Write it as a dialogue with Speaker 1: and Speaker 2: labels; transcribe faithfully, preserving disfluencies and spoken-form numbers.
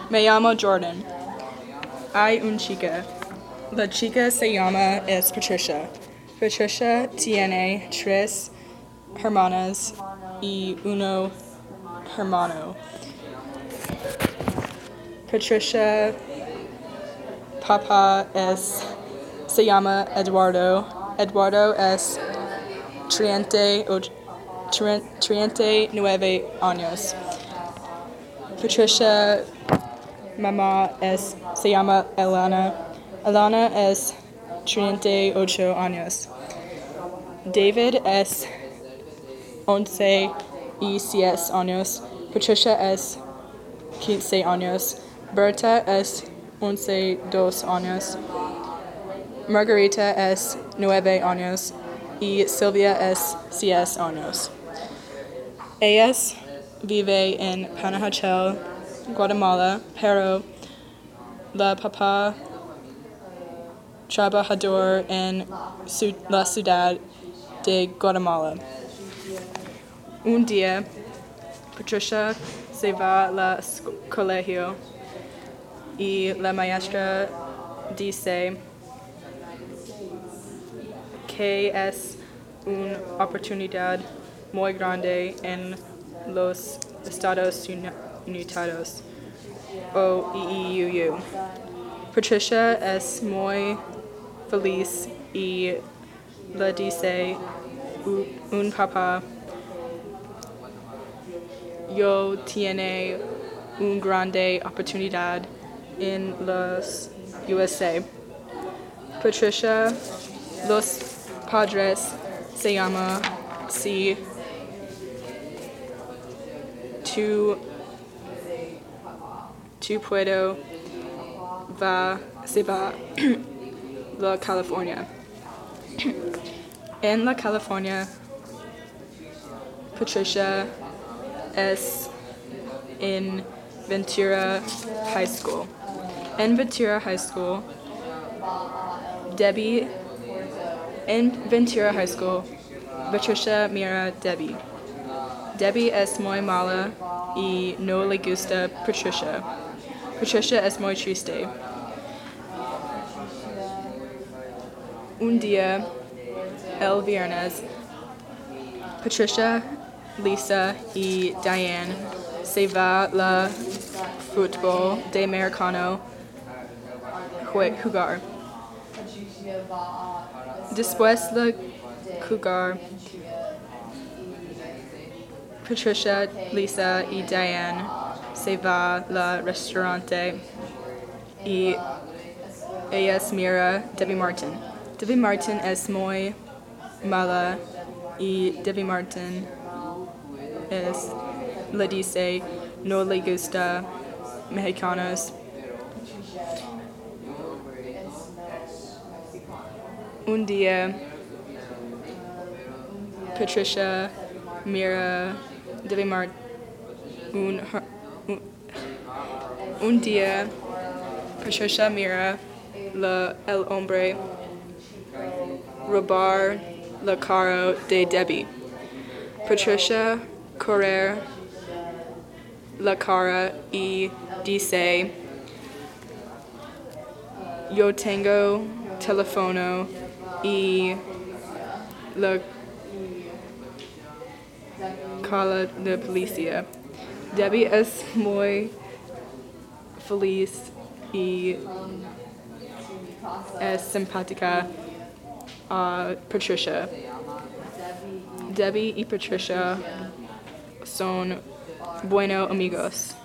Speaker 1: Me llamo Jordan. Hay un chica. La chica se llama es Patricia. Patricia tiene tres hermanas y uno hermano. Patricia papá es se llama Eduardo. Eduardo es treinta y nueve años. Patricia mamá es se llama Elena. Elena es treinta y ocho años. David es once y seis años. Patricia es quince años. Berta es once y dos años. Margarita es nueve años. Y Silvia es seis años. Ellas viven en Panajachel, Guatemala, pero la papá trabajador en la ciudad de Guatemala. Un día, Patricia se va al colegio y la maestra dice que es una oportunidad muy grande en los Estados Unidos o E U U. Patricia es muy feliz y le dice un papá, yo tiene una grande oportunidad en los U S A. Patricia, los padres se llaman si tú, tú puedo va, se va la California. En la California, Patricia es en Ventura High School. En Ventura High School, Debbie, en Ventura High School, Patricia mira Debbie. Debbie es muy mala y no le gusta Patricia. Patricia es muy triste. Un día, el viernes, Patricia, Lisa y Diane se va al fútbol de americano jugar. Después de jugar, Patricia, Lisa y Diane se va al restaurante y ellas mira Debbie Martin. Debbie Martin es muy mala y Debbie Martin es, le dice no le gusta mexicanos. Un día, Patricia mira Debbie Martin. Un, un, un día, Patricia mira la, el hombre robar la cara de Debbie. Patricia correr la cara y dice, yo tengo teléfono y la cala de policía. Debbie es muy feliz y es simpática a Patricia. Debbie y Patricia son buenos amigos.